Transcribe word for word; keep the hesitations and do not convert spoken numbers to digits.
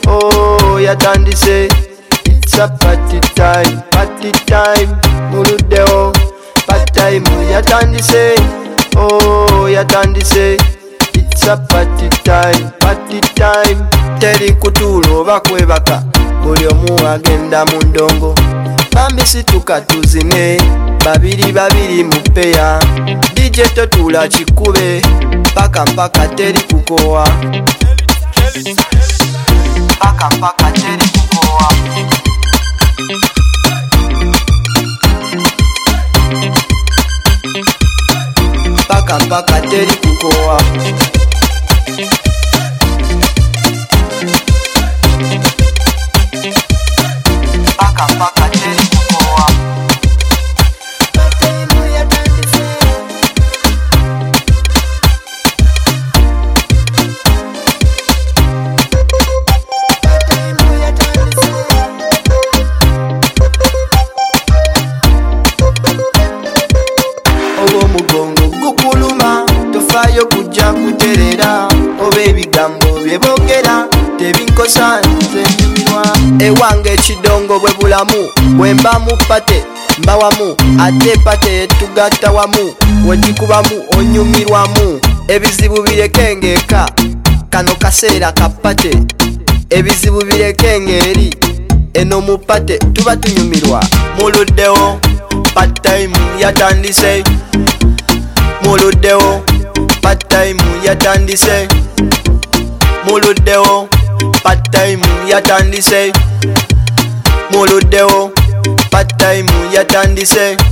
oh yatandise. It's a party time, party time. Muludeo, party time yatandise, oh yatandise. It's a party time, party time. Teri kutulo bakwebaka, buli omu agenda mu ndongo. Bambi situka tuzine, babiri babiri mupeya. D J totula chikube, paka mpaka teri kukoa. Paka mpaka teri kukoa. Paka mpaka teri kukoa. Paka mpaka teri kukoa. Owo mugongo gukuluma, tofayo kujja kuterera. Oba ebigambo byebogera tebinkosa nze nyumirwa. Ewange ekidongo bwe bulamu, bwe mba mu pate mba wamu, ate pate etugatta wamu, wegikubamu onyumirwamu. Ebizibu bireke ng'eka, kano kaseera ka pate. Ebizibu bireke ng'eri, eno mu pate tuba tunyumirwa. Muluddewo, part time yatandise. Muluddewo, part time yatandise. Muluddewo, part time yatandise. Muluddewo, part time yatandise.